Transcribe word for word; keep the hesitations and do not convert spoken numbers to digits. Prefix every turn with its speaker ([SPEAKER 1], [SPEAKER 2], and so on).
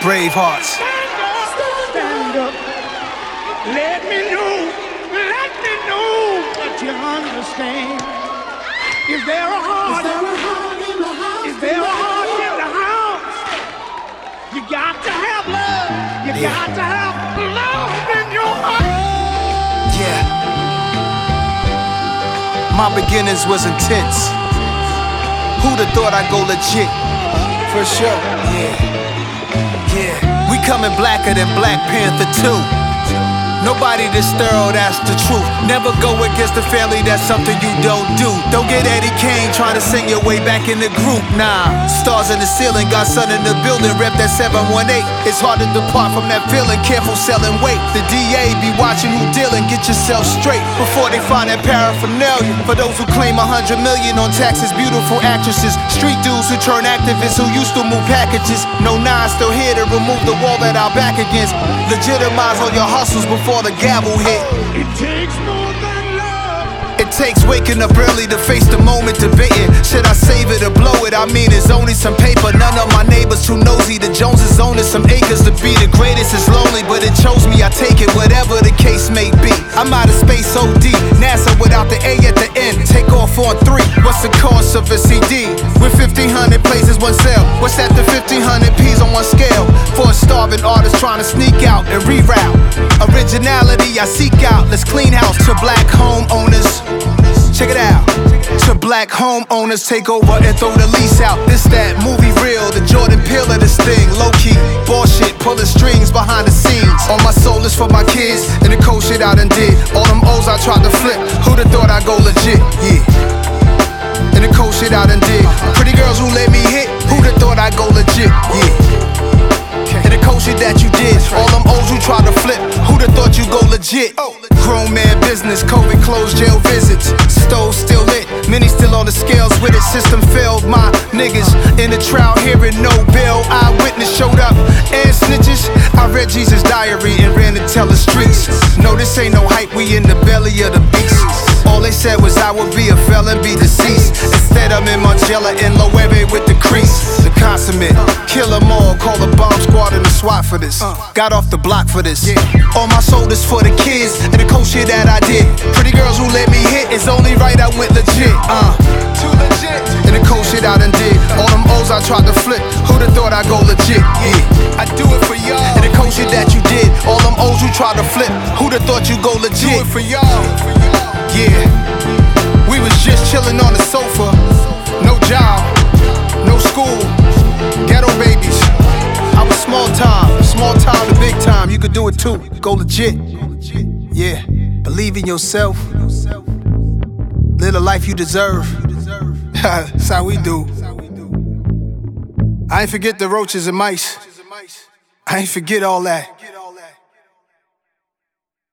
[SPEAKER 1] Brave hearts.
[SPEAKER 2] Stand up. Let me know. Let me know that you understand. Is there a heart? Is there a heart in the house? Is there a heart in the house? You got to have love. You
[SPEAKER 1] Yeah.
[SPEAKER 2] got to have love in your heart.
[SPEAKER 1] Yeah. My beginnings was intense. Who'd have thought I'd go legit? For sure. Yeah. Yeah. We coming blacker than Black Panther two. Nobody this thorough, that's the truth. Never go against the family, that's something you don't do. Don't get Eddie Kane trying to sing your way back in the group, nah. Stars in the ceiling, got sun in the building, rep that seven one eight. It's hard to depart from that feeling, careful selling weight. The D A be watching who dealing, get yourself straight before they find that paraphernalia. For those who claim a hundred million on taxes, beautiful actresses, street dudes who turn activists who used to move packages. No nine still here to remove the wall that I'll back against. Legitimize all your hustles before the gavel hit.
[SPEAKER 2] It takes more than love.
[SPEAKER 1] It takes waking up early to face the moment, debating. Should I save it or blow it? I mean, it's only some paper. None of my neighbors too nosy. The Joneses owning some acres. To be the greatest is lonely, but it chose me. I take it, whatever the case may be. I'm out of space O D. NASA without the A at the end. Take off on three. What's the cost of a C D? With fifteen hundred places, one sale. What's that to fifteen hundred P's on one scale? For a starving artist trying to sneak out and reroute. Originality I seek out. Let's clean house to black homeowners. Check it out. To black homeowners, take over and throw the lease out. This that movie real, the Jordan Peele of this thing. Low key, bullshit, pulling strings behind the scenes. All my soul is for my kids, and the cold shit I done did. All them O's I tried to flip, who'da thought I'd go legit, yeah. And the cold shit I done did. Pretty girls who let me hit, who'da thought I'd go legit, yeah. And the cold shit that you did. All them O's you tried to flip, who'da thought you go legit. Grown man business, COVID closed, jail visits. Stove still lit, many still on the scales with it. System failed, my niggas in the trial hearing no bail. Eyewitness showed up and snitches. I read Jesus' diary and ran to tell the streets. No, this ain't no hype, we in the belly of the beast. All they said was I would be a felon, be deceased. Instead I'm in Margiela and Loewe with the crease. The consummate, kill them all, call the bomb squad and the SWAT for this. Got off the block for this. All my shoulders for the kids and the cold shit that I did. Pretty girls who let me hit, it's only right I went legit. Uh, too legit. And the cold shit I done did. All them O's I tried to flip, who'da thought I'd go legit? Yeah, I do it for y'all. And the cold shit that you did. All them O's you tried to flip, who'da thought you go legit? Do it for y'all. Yeah, we was just chillin' on the sofa. No job, no school, ghetto babies. I was small time, small time to big time. You could do it too, go legit. Yeah, believe in yourself. Live the life you deserve. That's how we do. I ain't forget the roaches and mice. I ain't forget all that.